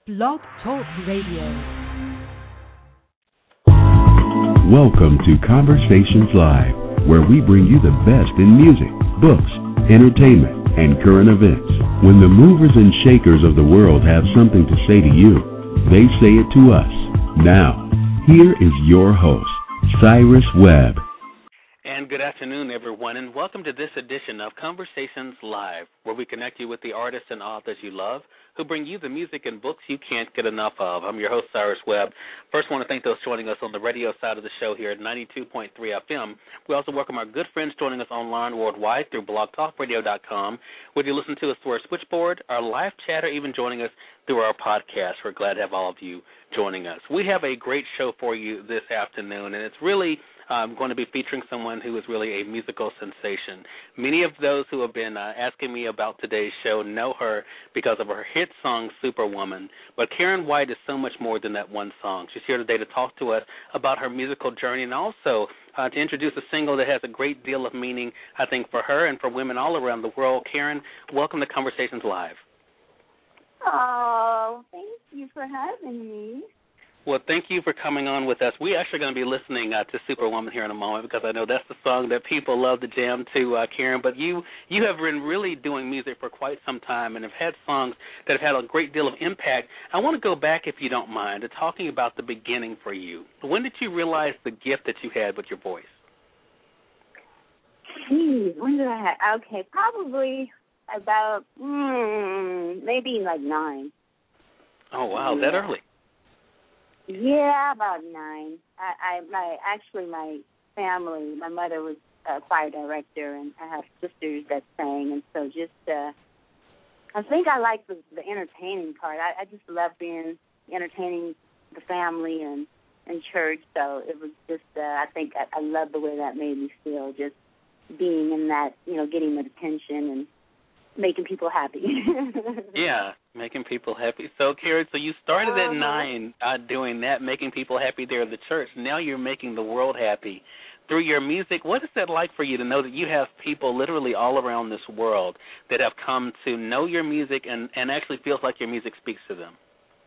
Blog Talk Radio. Welcome to Conversations Live, where we bring you the best in music, books, entertainment, and current events. When the movers and shakers of the world have something to say to you, they say it to us. Now, here is your host, Cyrus Webb. And good afternoon, everyone, and welcome to this edition of Conversations Live, where we connect you with the artists and authors you love, who bring you the music and books you can't get enough of. I'm your host, Cyrus Webb. First, I want to thank those joining us on the radio side of the show here at 92.3 FM. We also welcome our good friends joining us online worldwide through blogtalkradio.com, whether you listen to us through our switchboard, our live chat, or even joining us through our podcast. We're glad to have all of you joining us. We have a great show for you this afternoon, and it's really going to be featuring someone who is really a musical sensation. Many of those who have been asking me about today's show know her because of her hit song, Superwoman. But Karen White is so much more than that one song. She's here today to talk to us about her musical journey and also to introduce a single that has a great deal of meaning, I think, for her and for women all around the world. Karen, welcome to Conversations Live. Oh, thank you for having me. Well, thank you for coming on with us. We're actually going to be listening to Superwoman here in a moment because I know that's the song that people love to jam to, Karen. But you have been really doing music for quite some time and have had songs that have had a great deal of impact. I want to go back, if you don't mind, to talking about the beginning for you. When did you realize the gift that you had with your voice? When did I have? Okay, probably about maybe like 9. Oh, wow, that early. Yeah, about 9. My family, my mother was a choir director, and I have sisters that sang, and so I think I like the entertaining part. I just love entertaining the family and church, so it was just, I think I love the way that made me feel, just being in that, getting the attention and making people happy. Yeah, making people happy. So, Karen, you started at 9 doing that, making people happy there in the church. Now you're making the world happy through your music. What is that like for you to know that you have people literally all around this world that have come to know your music and actually feels like your music speaks to them?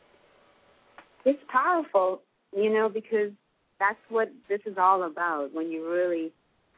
It's powerful, because that's what this is all about. When you really,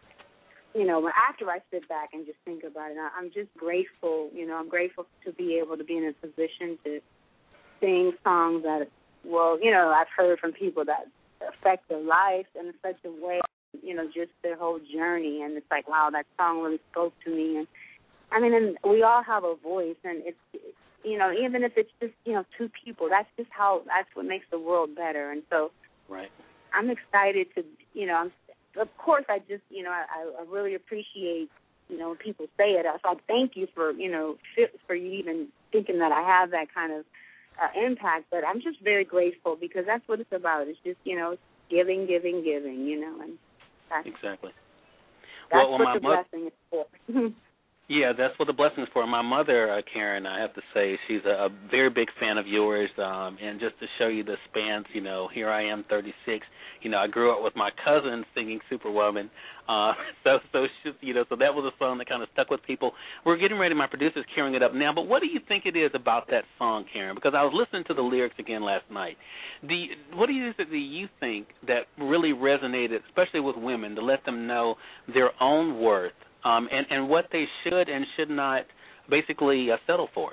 after I sit back and just think about it, I'm just grateful, I'm grateful to be able to be in a position to sing songs that, I've heard from people that affect their lives in such a way, just their whole journey. And it's like, wow, that song really spoke to me. And we all have a voice, and it's, even if it's just, 2 people, that's what makes the world better. And so right. I'm excited to, of course, I just, I really appreciate, when people say it. So I thank you for you even thinking that I have that kind of impact. But I'm just very grateful because that's what it's about. It's just, giving, and that's exactly. That's what the blessing is for. Yeah, that's what the blessing is for. My mother, Karen, I have to say, she's a very big fan of yours. And just to show you the spans, here I am, 36. I grew up with my cousin singing Superwoman. So that was a song that kind of stuck with people. We're getting ready. My producer's carrying it up now. But what do you think it is about that song, Karen? Because I was listening to the lyrics again last night. What do you think that really resonated, especially with women, to let them know their own worth? And what they should and should not basically settle for.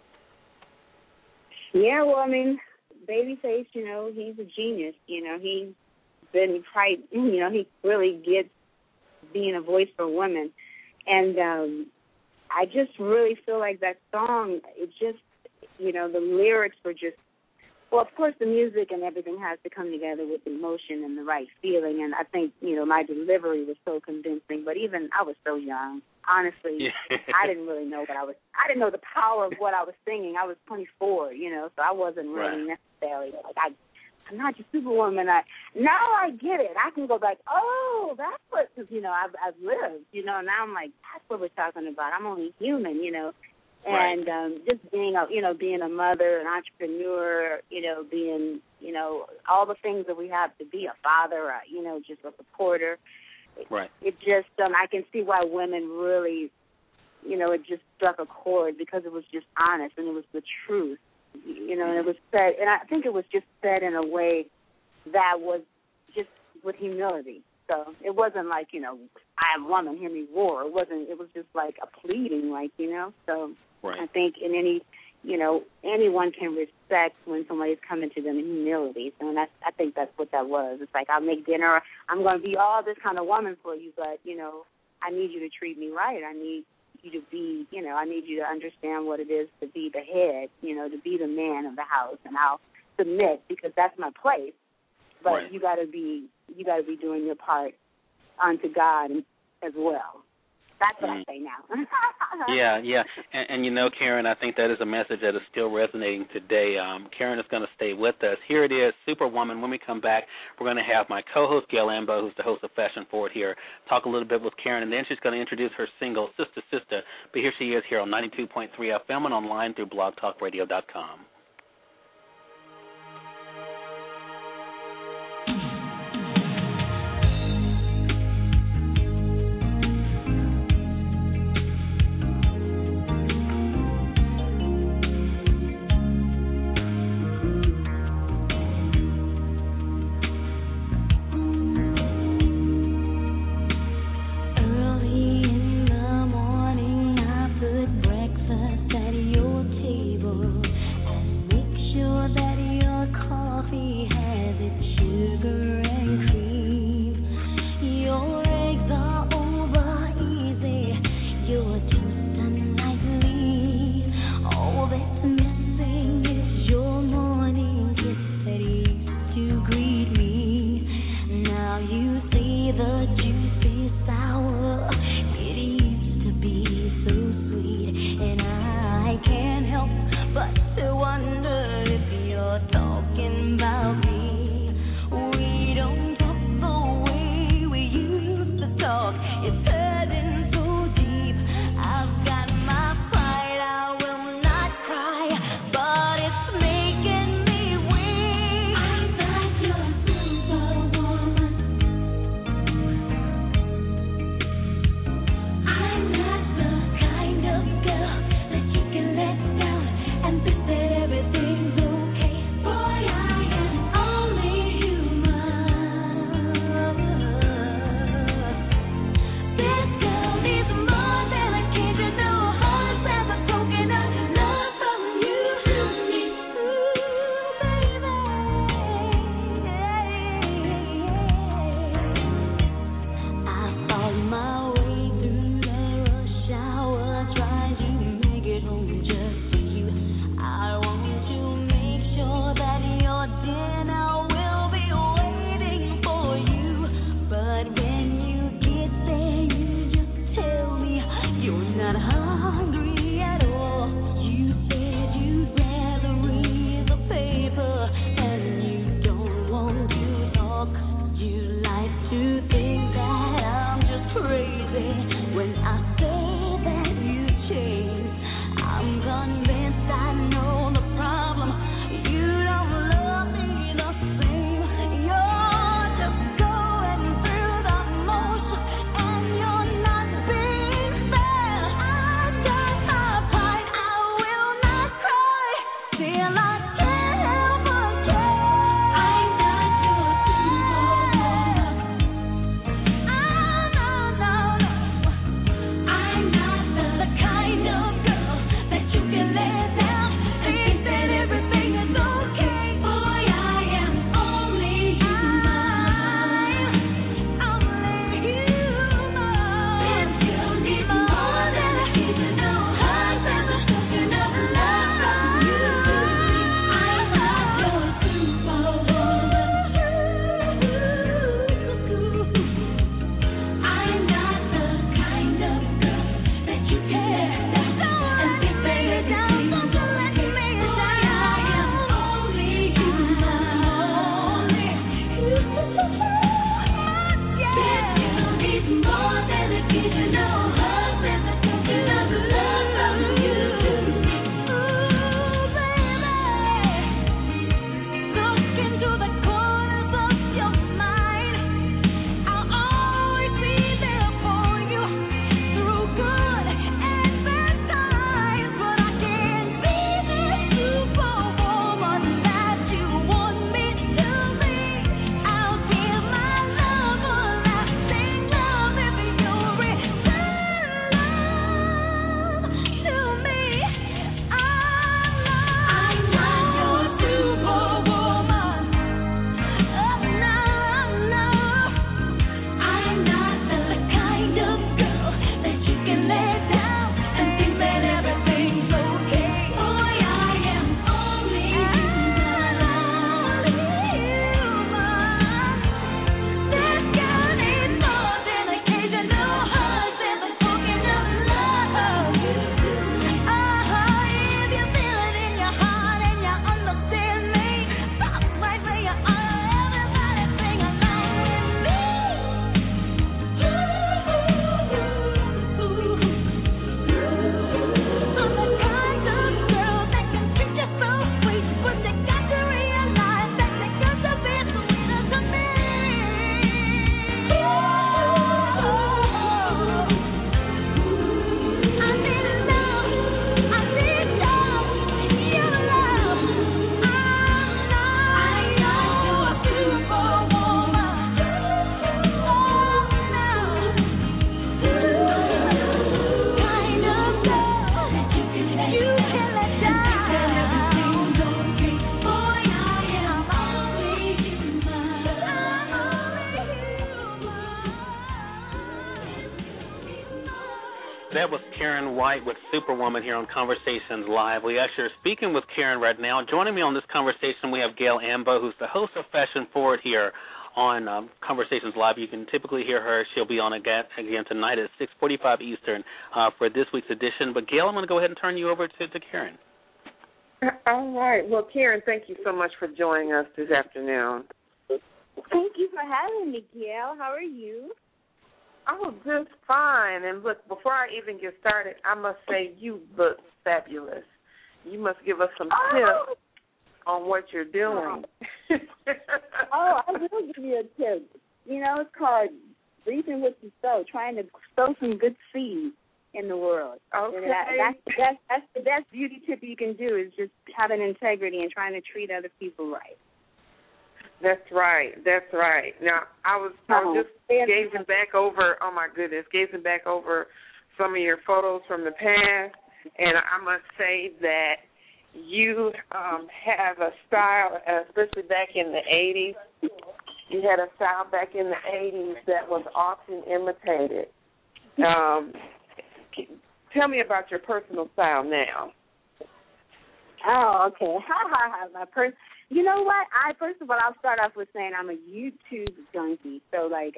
Yeah, well, Babyface, he's a genius. He's been quite, he really gets being a voice for women. And I just really feel like that song, it just, the lyrics were just, well, of course, the music and everything has to come together with emotion and the right feeling. And I think, my delivery was so convincing. But even I was so young. Honestly, yeah. I didn't really know I didn't know the power of what I was singing. I was 24, so I wasn't really necessarily like, I'm not just Superwoman. Now I get it. I can go back, oh, that's what, because, I've lived, now I'm like, that's what we're talking about. I'm only human, And just being a mother, an entrepreneur, being, all the things that we have to be, a father, just a supporter. Right. It just, I can see why women really, it just struck a chord because it was just honest and it was the truth, you know, and it was said, and I think it was just said in a way that was just with humility. So it wasn't like, you know, I am a woman, hear me roar. It wasn't. It was just like a pleading, like, you know. So right. I think in any, you know, anyone can respect when somebody's coming to them in humility. So and I think that's what that was. It's like, I'll make dinner. I'm going to be all this kind of woman for you, but, you know, I need you to treat me right. I need you to be, you know, I need you to understand what it is to be the head, you know, to be the man of the house, and I'll submit because that's my place. But right. you got to be doing your part unto God as well. That's what I say now. Yeah. And, you know, Karen, I think that is a message that is still resonating today. Karen is going to stay with us. Here it is, Superwoman. When we come back, we're going to have my co-host, Gail Ambo, who's the host of Fashion Forward here, talk a little bit with Karen, and then she's going to introduce her single, Sister Sister. But here she is here on 92.3 FM and online through blogtalkradio.com. Breakfast at your table. That was Karen White with Superwoman here on Conversations Live. We actually are speaking with Karen right now. Joining me on this conversation, we have Gail Ambo, who's the host of Fashion Forward here on Conversations Live. You can typically hear her. She'll be on again tonight at 6:45 Eastern for this week's edition. But, Gail, I'm going to go ahead and turn you over to Karen. All right. Well, Karen, thank you so much for joining us this afternoon. Thank you for having me, Gail. How are you? Oh, just fine. And look, before I even get started, I must say you look fabulous. You must give us some tips on what you're doing. I will give you a tip. You know, it's called reaping what you sow, trying to sow some good seeds in the world. Okay. And that's the best beauty tip you can do is just having integrity and trying to treat other people right. That's right. That's right. Now, I was just gazing back over, oh, my goodness, gazing back over some of your photos from the past, and I must say that you have a style, especially back in the 80s. You had a style back in the 80s that was often imitated. Tell me about your personal style now. Oh, okay. You know what? First of all, I'll start off with saying I'm a YouTube junkie. So, like,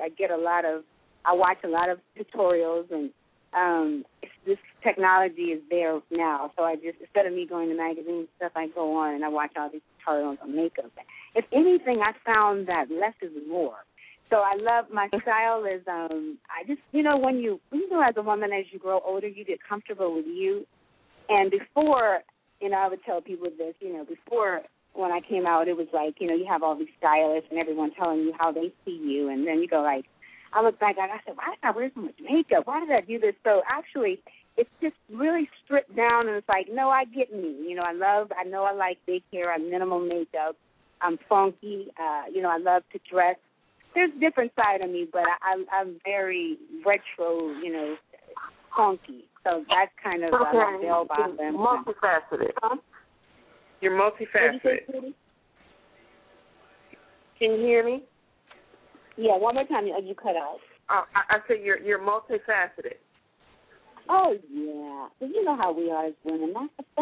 I watch a lot of tutorials, and this technology is there now. So I just, instead of me going to magazines and stuff, I go on and I watch all these tutorials on makeup. If anything, I found that less is more. So I love my style is, I just, when you as a woman, as you grow older, you get comfortable with you. And before, I would tell people this, before when I came out, it was like, you have all these stylists and everyone telling you how they see you. And then you go like, I look back and I said, why did I wear so much makeup? Why did I do this? So actually, it's just really stripped down, and it's like, no, I get me. I know I like big hair. I'm minimal makeup. I'm funky. I love to dress. There's a different side of me, but I'm very retro, funky. So that's kind of my bell bottom. Multifaceted. Huh? You're multifaceted. Can you hear me? Yeah, one more time. You cut out. I said you're multifaceted. Oh yeah, well, you know how we are as women.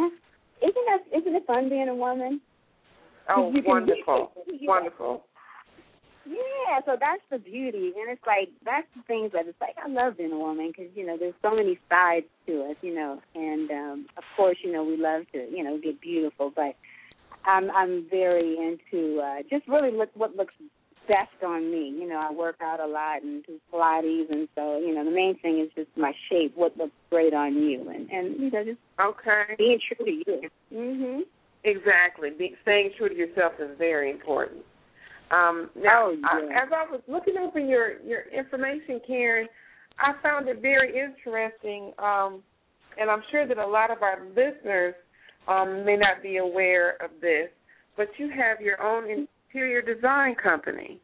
Isn't it fun being a woman? Oh, wonderful, wonderful. Yeah, so that's the beauty, and it's like that's the things that it's like I love being a woman because there's so many sides to us, and of course we love to get beautiful, but I'm very into just really what looks best on me. I work out a lot and do Pilates, and so the main thing is just my shape, what looks great on you, and just being true to you. Mhm. Exactly, staying true to yourself is very important. Now, as I was looking over your information, Karen, I found it very interesting, and I'm sure that a lot of our listeners may not be aware of this, but you have your own interior design company.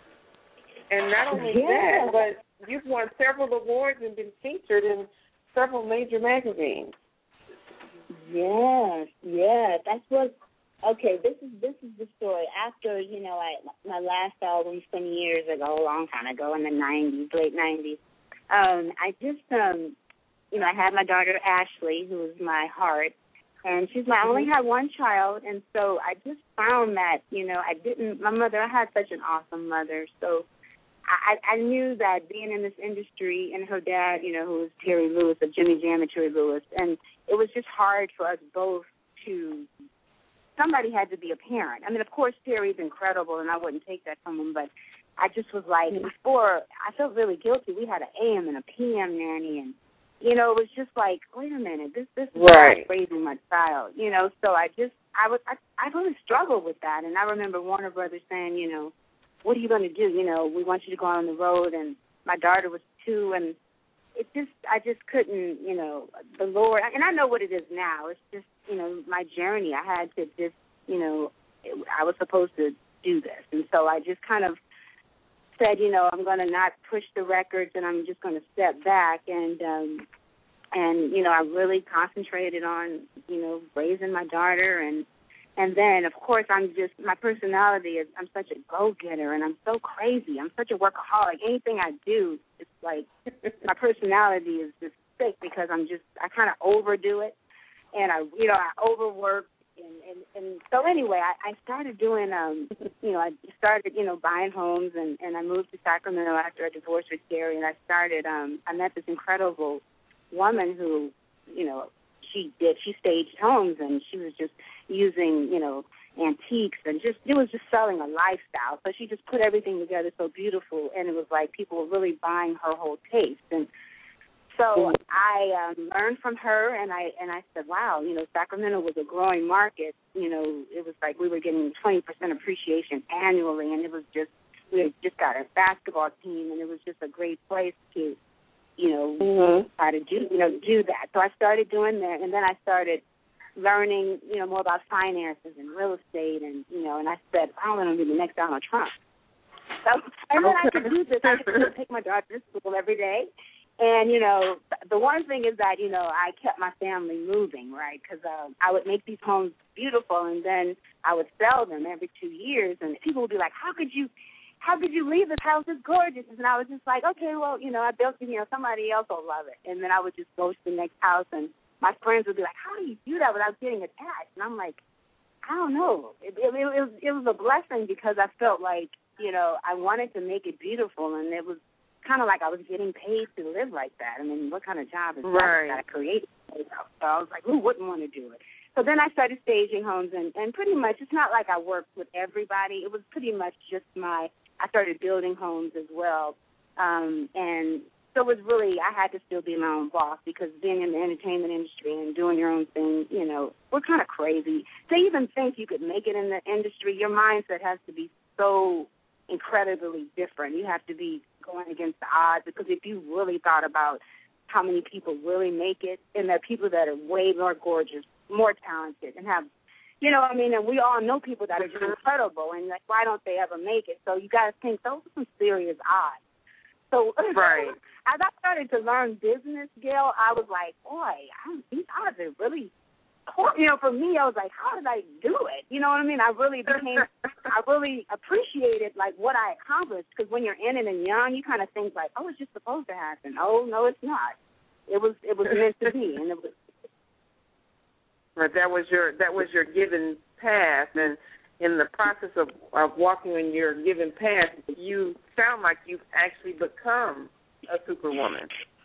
And not only that, but you've won several awards and been featured in several major magazines. Yes, that's what. Okay, this is the story. After my last album some years ago, a long time ago in the '90s, late '90s, I just I had my daughter Ashley, who is my heart, and I only had one child, and so I just found that I had such an awesome mother, so I knew that being in this industry, and her dad, who was Terry Lewis of Jimmy Jam and Terry Lewis, and it was just hard for us both to. Somebody had to be a parent. I mean, of course, Terry's incredible, and I wouldn't take that from him, but I just was like, before, I felt really guilty. We had an AM and a PM nanny, and, it was just like, wait a minute, this is not raising my child, so I really struggled with that, and I remember Warner Brothers saying, what are you going to do? We want you to go on the road, and my daughter was 2, and I just couldn't, the Lord, and I know what it is now. It's just, my journey. I had to just, I was supposed to do this. And so I just kind of said, I'm going to not push the records and I'm just going to step back. And I really concentrated on, raising my daughter. And then, of course, my personality is, I'm such a go-getter, and I'm so crazy. I'm such a workaholic. Anything I do, it's like my personality is just sick because I kind of overdo it, and I overwork, and so anyway, I started doing, I started, buying homes, and I moved to Sacramento after I divorced with Gary, and I met this incredible woman who, she staged homes, and she was just using, antiques, and it was just selling a lifestyle. So she just put everything together so beautiful, and it was like people were really buying her whole taste. And so I learned from her, and I said, wow, Sacramento was a growing market. It was like we were getting 20% appreciation annually, and we had just got a basketball team, and it was just a great place to, try to do that. So I started doing that, and then I started learning, more about finances and real estate, and I said, I want to be the next Donald Trump. So, and then I could do this. I could take my daughter to school every day. And, the one thing is that, I kept my family moving, right, because I would make these homes beautiful, and then I would sell them every 2 years, and people would be like, how could you leave this house? It's gorgeous. And I was just like, okay, well, I built it, somebody else will love it. And then I would just go to the next house, and my friends would be like, how do you do that without getting attached? And I'm like, I don't know. It was a blessing because I felt like, I wanted to make it beautiful, and it was kind of like I was getting paid to live like that. I mean, what kind of job is that I created? So I was like, who wouldn't want to do it? So then I started staging homes, and pretty much it's not like I worked with everybody. It was pretty much just I started building homes as well. And so it was really, I had to still be my own boss because being in the entertainment industry and doing your own thing, we're kind of crazy. To even think you could make it in the industry, your mindset has to be so incredibly different. You have to be going against the odds because if you really thought about how many people really make it, and there are people that are way more gorgeous, more talented, and have, and we all know people that are just incredible, and like, why don't they ever make it? So you got to think those are some serious odds. So as I started to learn business, Gail, I was like, boy, these odds are really, for me, I was like, how did I do it? You know what I mean? I really appreciated, like, what I accomplished, because when you're in it and young, you kind of think, like, oh, it's just supposed to happen. Oh, no, it's not. It was meant to be, and it was. But that was your given path, and in the process of walking in your given path, you sound like you've actually become a superwoman.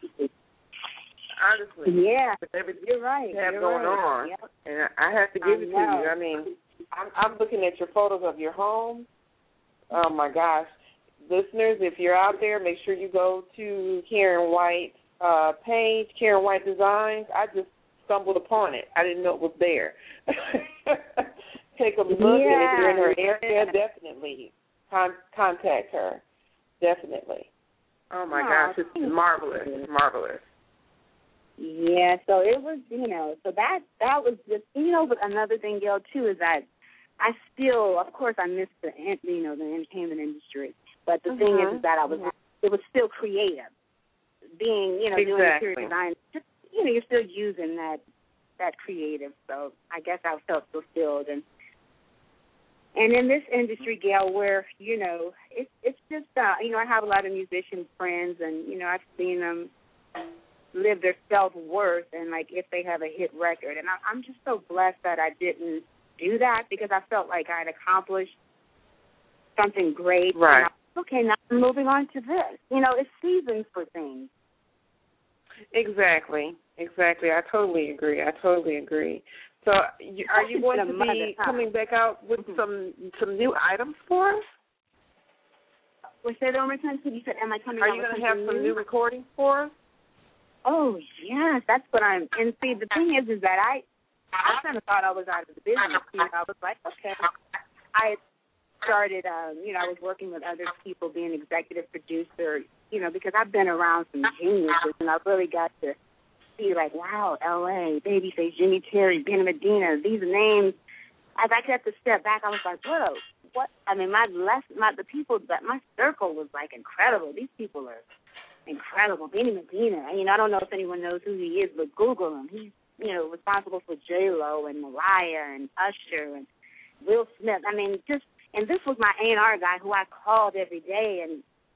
Honestly, yeah, with everything you're right. you have going on, yep. And I have to give it to you. I mean, I'm looking at your photos of your home. Oh my gosh, listeners, if you're out there, make sure you go to Karen White's page, Karen White Designs. I just stumbled upon it. I didn't know it was there. Take a look, and if you're in her area, definitely contact her. Definitely. Oh my gosh, it's marvelous. It's marvelous. Yeah, so it was, so that was just, but another thing, Gail, too, is that I still, of course, I miss the entertainment industry, but the thing is that it was still creative. Being, doing interior design, just, you're still using that creative, so I guess I felt fulfilled. And in this industry, Gail, where, it's just, I have a lot of musician friends, and, I've seen them live their self-worth and, like, if they have a hit record. And I'm just so blessed that I didn't do that because I felt like I'd accomplished something great. Right. Okay, now I'm moving on to this. It's seasons for things. Exactly. I totally agree. So are you going to be coming back out with some new items for us? Well, say that one more time. So you said, am I coming out with something new? Are you going to have some new recordings for us? Oh, yes, that's what and see, the thing is that I kind of thought I was out of the business. I was like, okay. I started, I was working with other people, being executive producer, because I've been around some geniuses, and I really got to see, like, wow, L.A., Babyface, Jimmy Terry, Benny Medina, these names. As I got to step back, I was like, whoa, what? I mean, the people, my circle was, like, incredible. These people are incredible. Benny Medina. I don't know if anyone knows who he is, but Google him. He's, responsible for J-Lo and Mariah and Usher and Will Smith. I mean, and this was my A&R guy who I called every day, and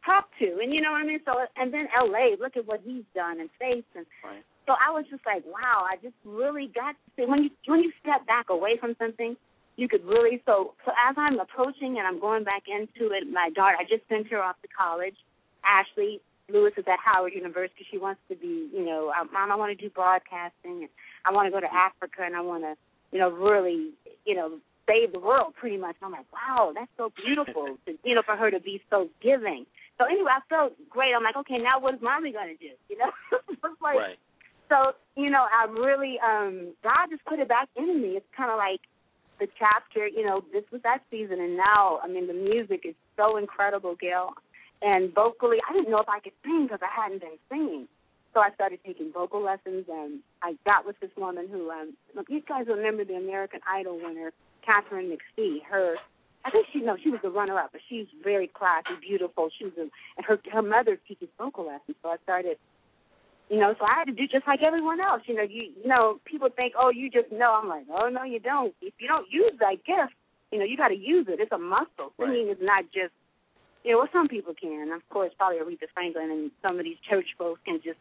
talk to. And you know what I mean? So, and then L.A., look at what he's done and faced. And right. So I was just like, wow, I just really got to see, when you step back away from something, you could really, so as I'm approaching and I'm going back into it, my daughter, I just sent her off to college. Ashley Lewis is at Howard University. She wants to be, Mom, I want to do broadcasting, and I want to go to Africa, and I want to, really, save the world pretty much. And I'm like, wow, that's so beautiful, to, for her to be so giving. So anyway, I felt great. I'm like, okay, now what is Mommy going to do? It's like, right. So, I really, God just put it back into me. It's kind of like the chapter, this was that season, and now, the music is so incredible, Gail. And vocally, I didn't know if I could sing because I hadn't been singing. So I started taking vocal lessons, and I got with this woman who, you guys remember the American Idol winner, Catherine McPhee. I think she was the runner-up, but she's very classy, beautiful. And her mother teaches vocal lessons. So I started, so I had to do just like everyone else. People think, oh, you just know. I'm like, oh, no, you don't. If you don't use that gift, you got to use it. It's a muscle. Right. Singing is not just, some people can. Of course, probably Aretha Franklin and some of these church folks can just,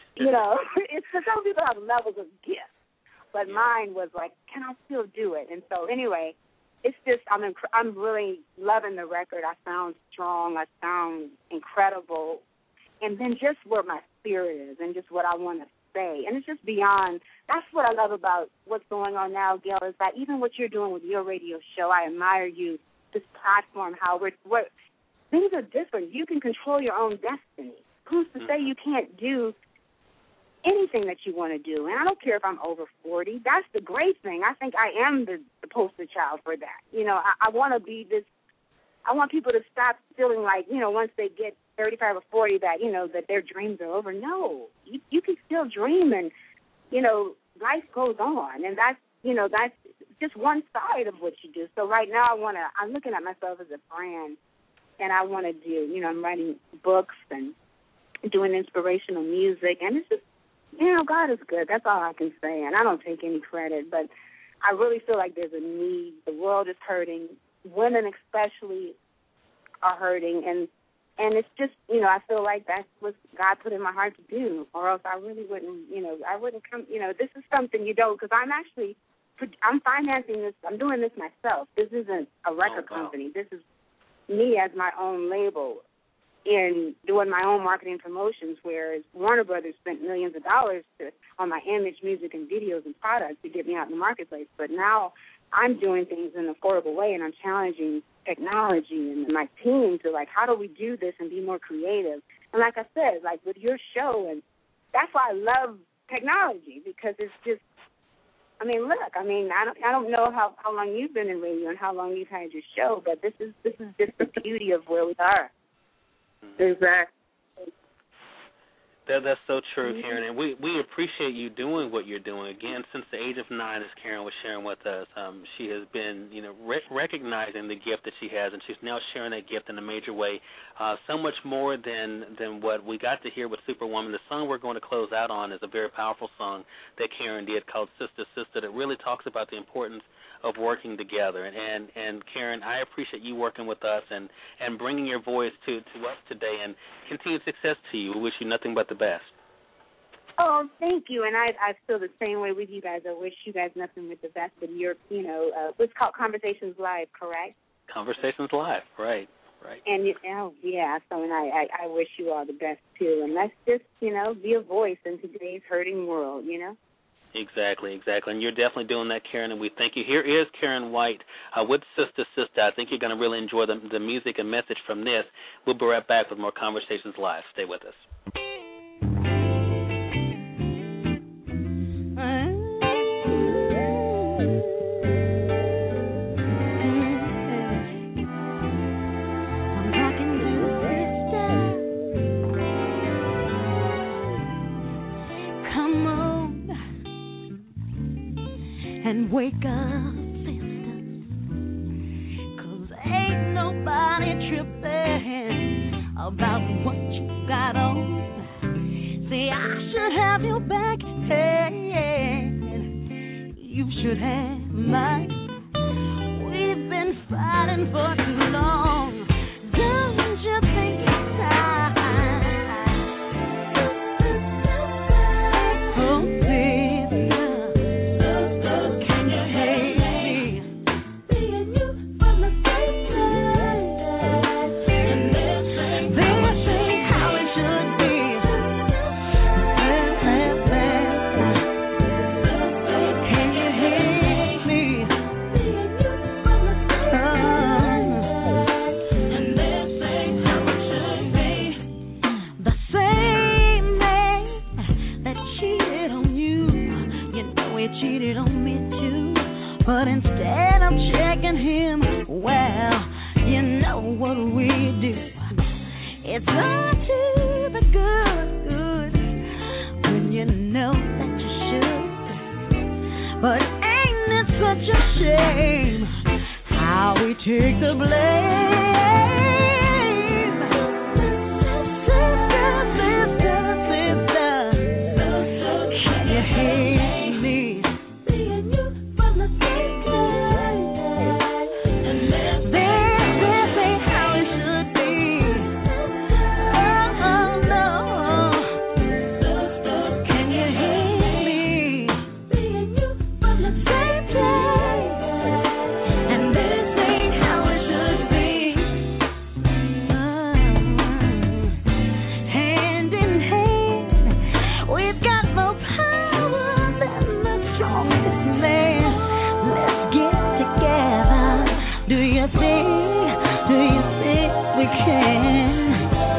it's because some people have levels of gifts. But mine was like, can I still do it? And so anyway, it's just, I'm really loving the record. I sound strong. I sound incredible. And then just where my spirit is and just what I want to say. And it's just beyond. That's what I love about what's going on now, Gail, is that even what you're doing with your radio show, I admire you, this platform, how things are different. You can control your own destiny. Who's to say you can't do anything that you want to do? And I don't care if I'm over 40. That's the great thing. I think I am the poster child for that. I want to be this. I want people to stop feeling like, once they get 35 or 40 that, that their dreams are over. No, you can still dream, and, life goes on. And that's just one side of what you do. So right now I'm looking at myself as a brand, and I want to do, I'm writing books and doing inspirational music. And it's just, God is good. That's all I can say. And I don't take any credit, but I really feel like there's a need. The world is hurting. Women especially are hurting, and it's just, I feel like that's what God put in my heart to do, or else I really wouldn't, I wouldn't come, this is something because I'm financing this, I'm doing this myself. This isn't a record company. This is me as my own label in doing my own marketing promotions, whereas Warner Brothers spent millions of dollars on my image, music, and videos and products to get me out in the marketplace. But now I'm doing things in an affordable way, and I'm challenging technology and my team to, how do we do this and be more creative? And like I said, with your show, and that's why I love technology, because it's just, I don't know how long you've been in radio and how long you've had your show, but this is just the beauty of where we are. Exactly. That's so true, Karen, and we appreciate you doing what you're doing. Again, since the age of 9, as Karen was sharing with us, she has been, recognizing the gift that she has, and she's now sharing that gift in a major way, so much more than what we got to hear with Superwoman. The song we're going to close out on is a very powerful song that Karen did called Sister, Sister, that really talks about the importance of working together. And Karen, I appreciate you working with us and bringing your voice to us today, and continued success to you. We wish you nothing but the best. Oh, thank you. And I feel the same way with you guys. I wish you guys nothing but the best. And you're, what's called Conversations Live, correct? Conversations Live, right. And, so and I wish you all the best, too. And let's just, be a voice in today's hurting world, Exactly. And you're definitely doing that, Karen, and we thank you. Here is Karen White with Sister, Sister. I think you're going to really enjoy the music and message from this. We'll be right back with more Conversations Live. Stay with us. And wake up, sister, 'cause ain't nobody tripping about what you got on. See, I should have your back, and you should have mine. We've been fighting for too long. Don't you think it's time? what we do. It's all to the good when you know that you should. But ain't it such a shame how we take the blame? Do you think we can?